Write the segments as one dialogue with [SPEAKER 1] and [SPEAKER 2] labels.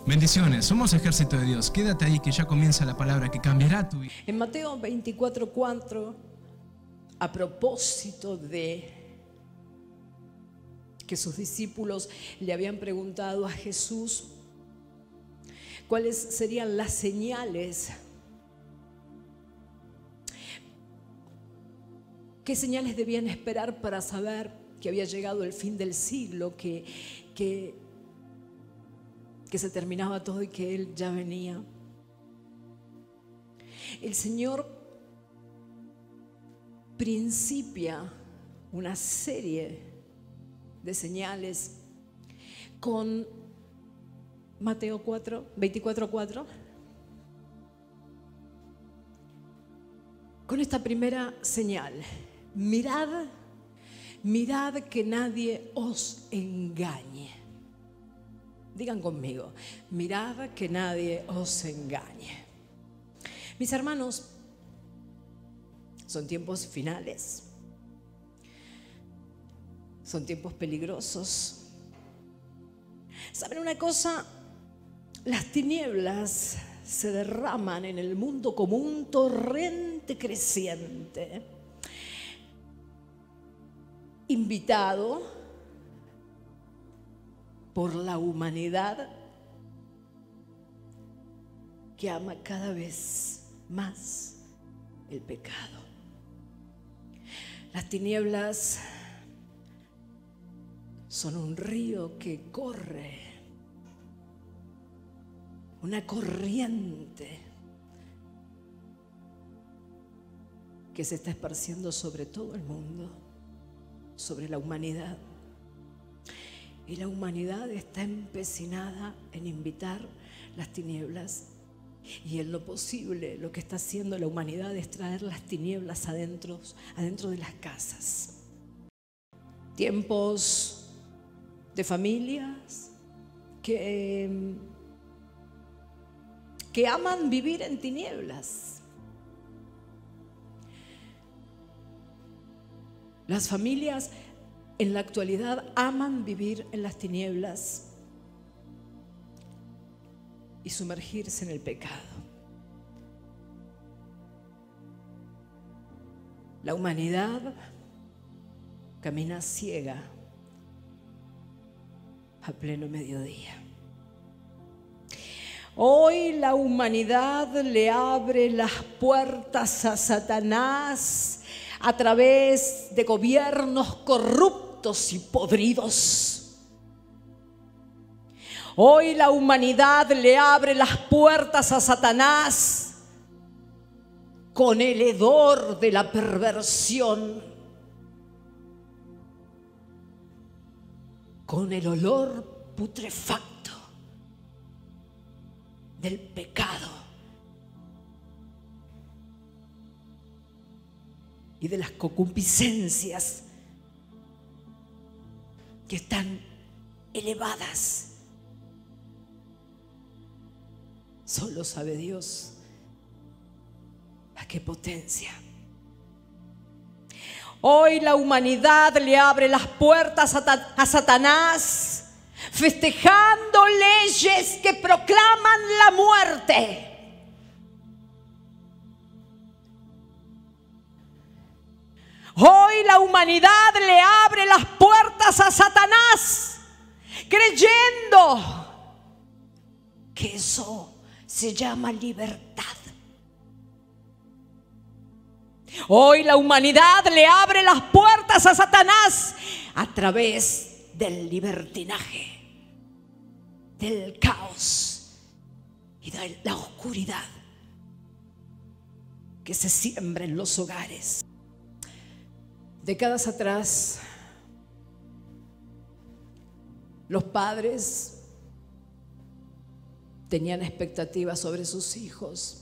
[SPEAKER 1] Bendiciones, somos Ejército de Dios. Quédate ahí que ya comienza la palabra que cambiará tu vida.
[SPEAKER 2] En Mateo 24:4, a propósito de que sus discípulos le habían preguntado a Jesús cuáles serían las señales, qué señales debían esperar para saber que había llegado el fin del siglo, que se terminaba todo y que Él ya venía. El Señor principia una serie de señales con Mateo 24:4, con esta primera señal: mirad que nadie os engañe. Digan conmigo: mirad que nadie os engañe. Mis hermanos, son tiempos finales, son tiempos peligrosos. ¿Saben una cosa? Las tinieblas se derraman en el mundo como un torrente creciente, invitado por la humanidad que ama cada vez más el pecado. Las tinieblas son un río que corre, una corriente que se está esparciendo sobre todo el mundo, sobre la humanidad. Y la humanidad está empecinada en invitar las tinieblas. Y en lo posible, lo que está haciendo la humanidad es traer las tinieblas adentro de las casas. Tiempos de familias que aman vivir en tinieblas. Las familias en la actualidad aman vivir en las tinieblas y sumergirse en el pecado. La humanidad camina ciega a pleno mediodía. Hoy la humanidad le abre las puertas a Satanás a través de gobiernos corruptos y podridos. Hoy la humanidad le abre las puertas a Satanás con el hedor de la perversión, con el olor putrefacto del pecado y de las concupiscencias que están elevadas. Solo sabe Dios a qué potencia. Hoy la humanidad le abre las puertas a Satanás, festejando leyes que proclaman la muerte. Hoy la humanidad le abre las puertas a Satanás, creyendo que eso se llama libertad. Hoy la humanidad le abre las puertas a Satanás a través del libertinaje, del caos y de la oscuridad que se siembra en los hogares. Décadas atrás, los padres tenían expectativas sobre sus hijos.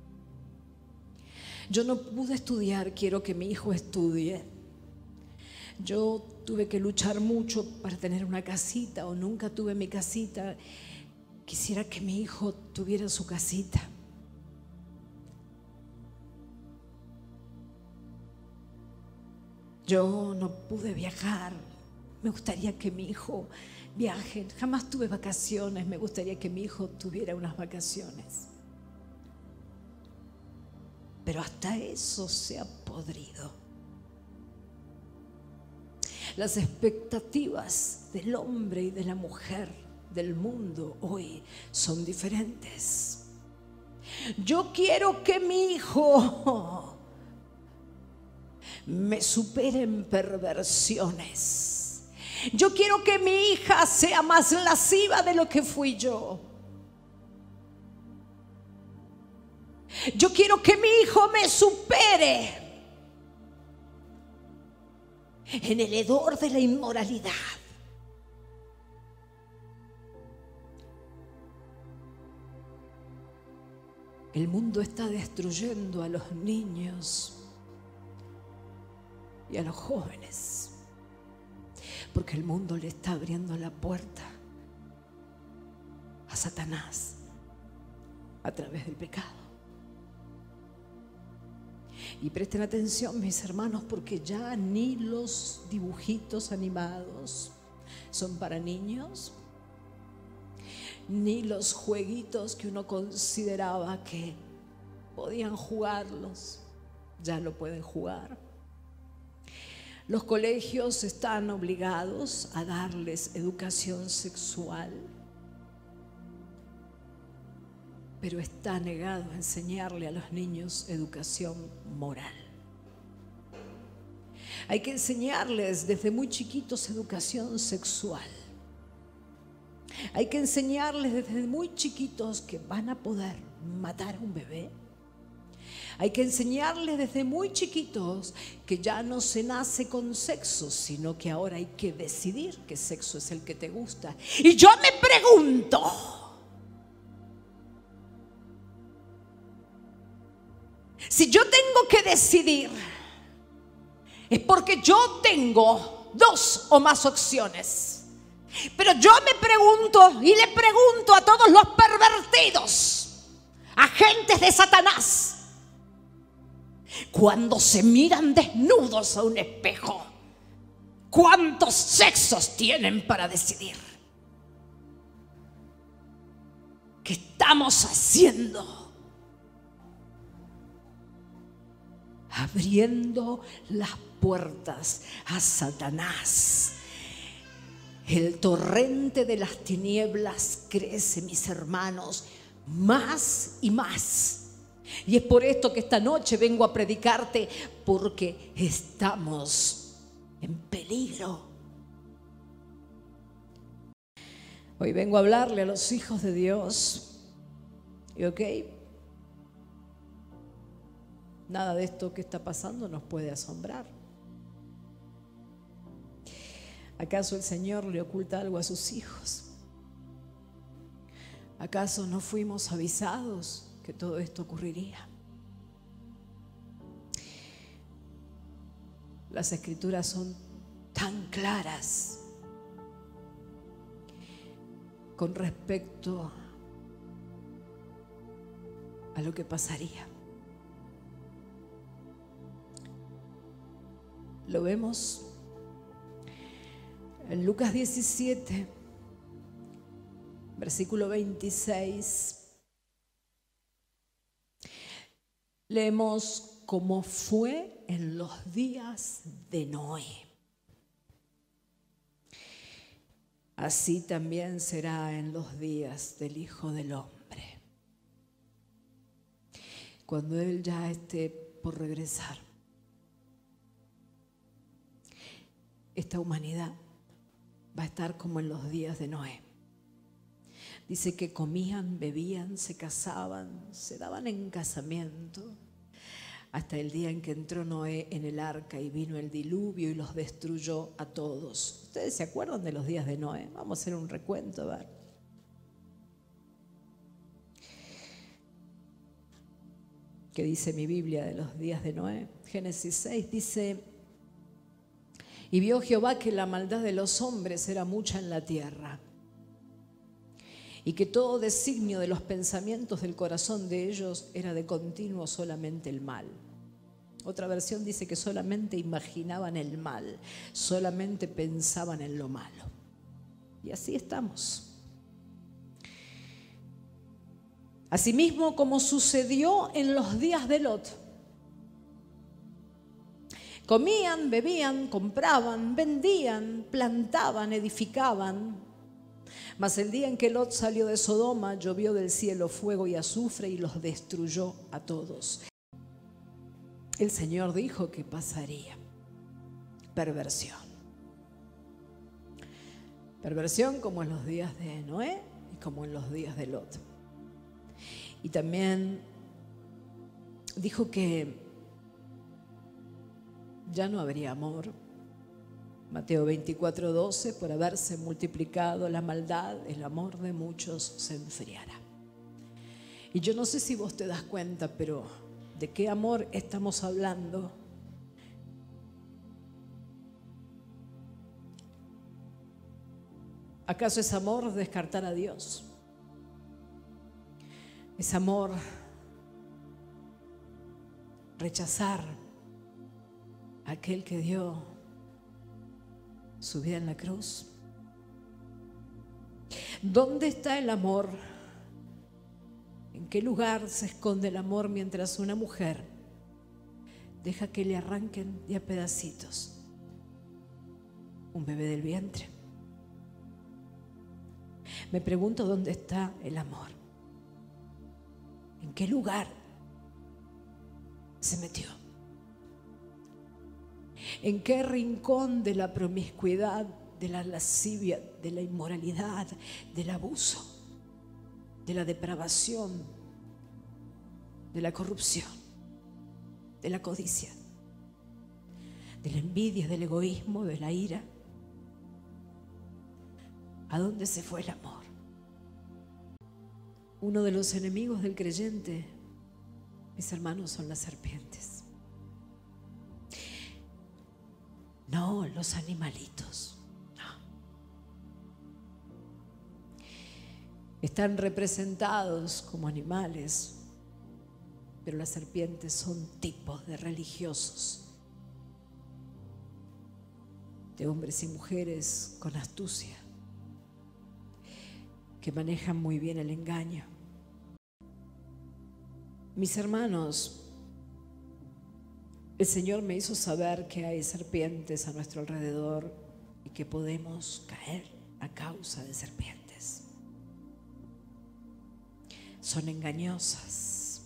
[SPEAKER 2] Yo no pude estudiar, quiero que mi hijo estudie. Yo tuve que luchar mucho para tener una casita, o nunca tuve mi casita. Quisiera que mi hijo tuviera su casita. Yo no pude viajar, me gustaría que mi hijo viaje. Jamás tuve vacaciones, me gustaría que mi hijo tuviera unas vacaciones. Pero hasta eso se ha podrido. Las expectativas del hombre y de la mujer del mundo hoy son diferentes. Yo quiero que mi hijo me supere en perversiones. Yo quiero que mi hija sea más lasciva de lo que fui yo. Yo quiero que mi hijo me supere en el hedor de la inmoralidad. El mundo está destruyendo a los niños y a los jóvenes, porque el mundo le está abriendo la puerta a Satanás a través del pecado. Y presten atención, mis hermanos, porque ya ni los dibujitos animados son para niños, ni los jueguitos que uno consideraba que podían jugarlos, ya lo pueden jugar. Los colegios están obligados a darles educación sexual, pero está negado a enseñarle a los niños educación moral. Hay que enseñarles desde muy chiquitos educación sexual. Hay que enseñarles desde muy chiquitos que van a poder matar a un bebé. Hay que enseñarles desde muy chiquitos que ya no se nace con sexo, sino que ahora hay que decidir qué sexo es el que te gusta. Y yo me pregunto, si yo tengo que decidir, es porque yo tengo dos o más opciones. Pero yo me pregunto y le pregunto a todos los pervertidos, agentes de Satanás, cuando se miran desnudos a un espejo, ¿cuántos sexos tienen para decidir? ¿Qué estamos haciendo? Abriendo las puertas a Satanás. El torrente de las tinieblas crece, mis hermanos, más y más. Y es por esto que esta noche vengo a predicarte, porque estamos en peligro. Hoy vengo a hablarle a los hijos de Dios. ¿Y ok? Nada de esto que está pasando nos puede asombrar. ¿Acaso el Señor le oculta algo a sus hijos? ¿Acaso no fuimos avisados que todo esto ocurriría? Las Escrituras son tan claras con respecto a lo que pasaría. Lo vemos en Lucas 17, versículo 26. Leemos: como fue en los días de Noé, así también será en los días del Hijo del Hombre, cuando Él ya esté por regresar. Esta humanidad va a estar como en los días de Noé. Dice que comían, bebían, se casaban, se daban en casamiento, hasta el día en que entró Noé en el arca y vino el diluvio y los destruyó a todos. ¿Ustedes se acuerdan de los días de Noé? Vamos a hacer un recuento, a ver. ¿Qué dice mi Biblia de los días de Noé? Génesis 6 dice: y vio Jehová que la maldad de los hombres era mucha en la tierra, y que todo designio de los pensamientos del corazón de ellos era de continuo solamente el mal. Otra versión dice que solamente imaginaban el mal, solamente pensaban en lo malo. Y así estamos. Asimismo, como sucedió en los días de Lot. Comían, bebían, compraban, vendían, plantaban, edificaban. Mas el día en que Lot salió de Sodoma, llovió del cielo fuego y azufre y los destruyó a todos. El Señor dijo que pasaría. Perversión. Perversión como en los días de Noé y como en los días de Lot. Y también dijo que ya no habría amor. Mateo 24:12, por haberse multiplicado la maldad, el amor de muchos se enfriará. Y yo no sé si vos te das cuenta, pero ¿de qué amor estamos hablando? ¿Acaso es amor descartar a Dios? ¿Es amor rechazar a aquel que dio su vida en la cruz? ¿Dónde está el amor? ¿En qué lugar se esconde el amor mientras una mujer deja que le arranquen de a pedacitos un bebé del vientre? Me pregunto dónde está el amor. ¿En qué lugar se metió? ¿En qué rincón de la promiscuidad, de la lascivia, de la inmoralidad, del abuso, de la depravación, de la corrupción, de la codicia, de la envidia, del egoísmo, de la ira? ¿A dónde se fue el amor? Uno de los enemigos del creyente, mis hermanos, son las serpientes. No, los animalitos. No. Están representados como animales, pero las serpientes son tipos de religiosos, de hombres y mujeres con astucia, que manejan muy bien el engaño. Mis hermanos, el Señor me hizo saber que hay serpientes a nuestro alrededor y que podemos caer a causa de serpientes. Son engañosas.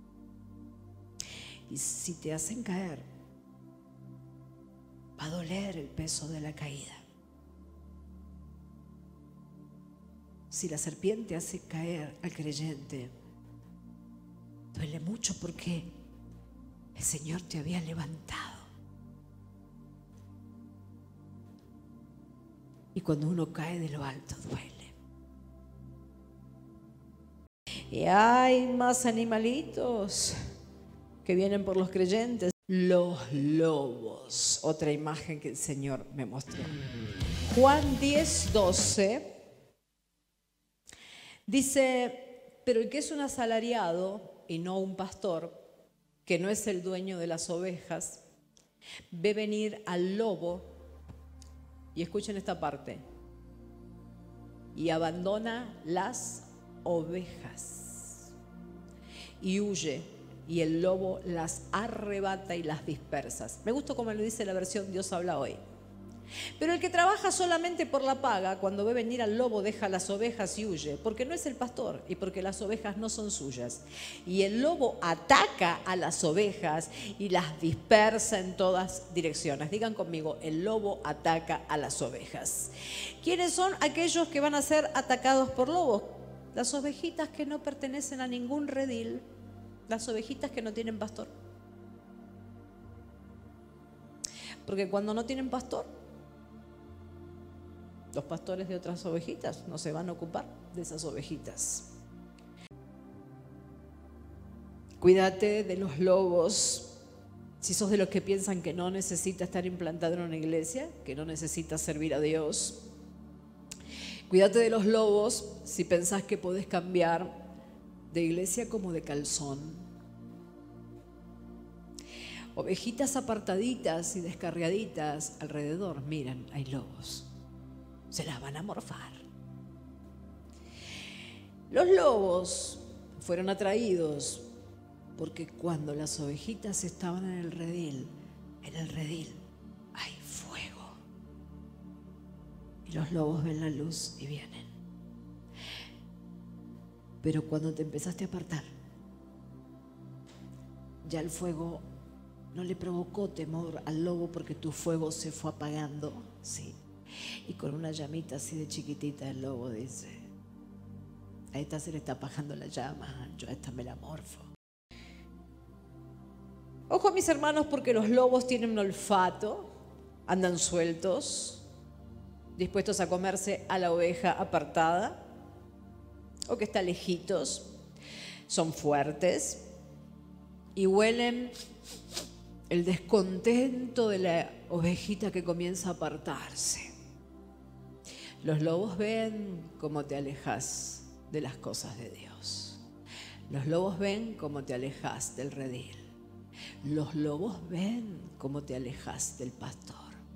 [SPEAKER 2] Y si te hacen caer, va a doler el peso de la caída. Si la serpiente hace caer al creyente, duele mucho porque el Señor te había levantado. Y cuando uno cae de lo alto, duele. Y hay más animalitos que vienen por los creyentes. Los lobos, otra imagen que el Señor me mostró. Juan 10:12 dice: pero el que es un asalariado y no un pastor, que no es el dueño de las ovejas, ve venir al lobo, y escuchen esta parte, y abandona las ovejas y huye, y el lobo las arrebata y las dispersa. Me gusta como lo dice la versión Dios habla hoy. Pero el que trabaja solamente por la paga, cuando ve venir al lobo, deja las ovejas y huye, porque no es el pastor y porque las ovejas no son suyas. Y el lobo ataca a las ovejas y las dispersa en todas direcciones. Digan conmigo, el lobo ataca a las ovejas. ¿Quiénes son aquellos que van a ser atacados por lobos? Las ovejitas que no pertenecen a ningún redil, las ovejitas que no tienen pastor. Porque cuando no tienen pastor, los pastores de otras ovejitas no se van a ocupar de esas ovejitas. Cuídate de los lobos. Si sos de los que piensan que no necesita estar implantado en una iglesia, que no necesita servir a Dios. Cuídate de los lobos si pensás que podés cambiar de iglesia como de calzón. Ovejitas apartaditas y descarriaditas alrededor, miran, hay lobos. Se las van a morfar. Los lobos fueron atraídos porque cuando las ovejitas estaban en el redil hay fuego. Y los lobos ven la luz y vienen. Pero cuando te empezaste a apartar, ya el fuego no le provocó temor al lobo porque tu fuego se fue apagando, sí. Y con una llamita así de chiquitita el lobo dice: a esta se le está apagando la llama, yo a esta me la morfo. Ojo, mis hermanos, porque los lobos tienen un olfato, andan sueltos, dispuestos a comerse a la oveja apartada o que está lejitos. Son fuertes y huelen el descontento de la ovejita que comienza a apartarse. Los lobos ven cómo te alejas de las cosas de Dios. Los lobos ven cómo te alejas del redil. Los lobos ven cómo te alejas del pastor.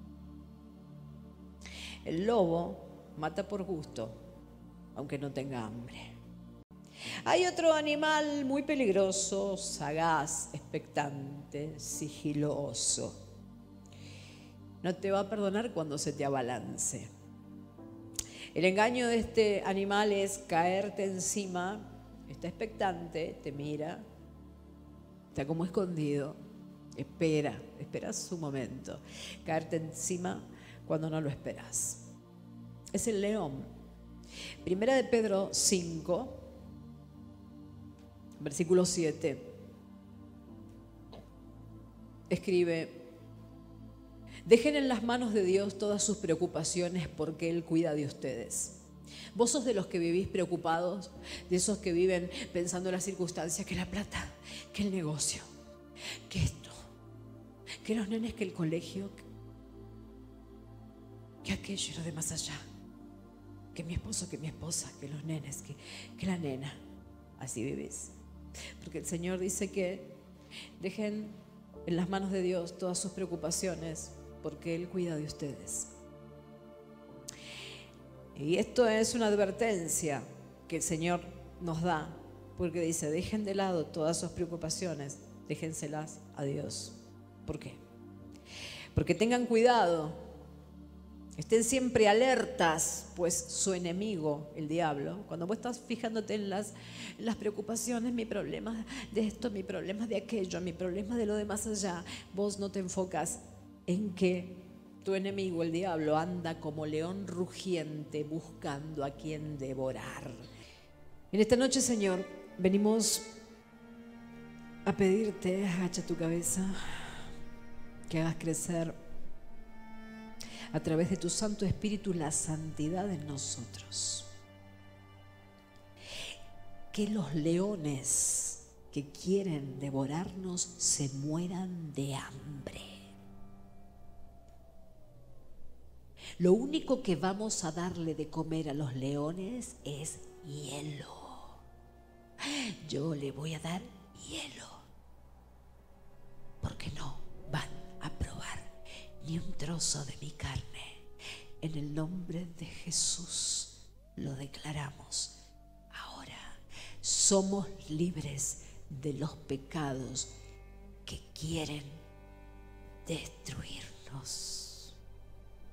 [SPEAKER 2] El lobo mata por gusto, aunque no tenga hambre. Hay otro animal muy peligroso, sagaz, expectante, sigiloso. No te va a perdonar cuando se te abalance. El engaño de este animal es caerte encima. Está expectante, te mira, está como escondido, espera su momento. Caerte encima cuando no lo esperas. Es el león. Primera de Pedro 5, versículo 7, escribe: dejen en las manos de Dios todas sus preocupaciones porque Él cuida de ustedes. Vos sos de los que vivís preocupados, de esos que viven pensando en las circunstancias, que la plata, que el negocio, que esto, que los nenes, que el colegio, que aquello y lo de más allá, que mi esposo, que mi esposa, que los nenes, que la nena. Así vivís. Porque el Señor dice que dejen en las manos de Dios todas sus preocupaciones porque Él cuida de ustedes. Y esto es una advertencia que el Señor nos da, porque dice: dejen de lado todas sus preocupaciones, déjenselas a Dios. ¿Por qué? Porque tengan cuidado, estén siempre alertas, pues su enemigo, el diablo, cuando vos estás fijándote en las preocupaciones, mi problema de esto, mi problema de aquello, mi problema de lo de más allá, vos no te enfocas en que tu enemigo, el diablo, anda como león rugiente buscando a quien devorar. En esta noche, Señor, venimos a pedirte, agacha tu cabeza, que hagas crecer a través de tu Santo Espíritu la santidad en nosotros. Que los leones que quieren devorarnos se mueran de hambre. Lo único que vamos a darle de comer a los leones es hielo. Yo le voy a dar hielo, porque no van a probar ni un trozo de mi carne. En el nombre de Jesús lo declaramos. Ahora somos libres de los pecados que quieren destruirnos.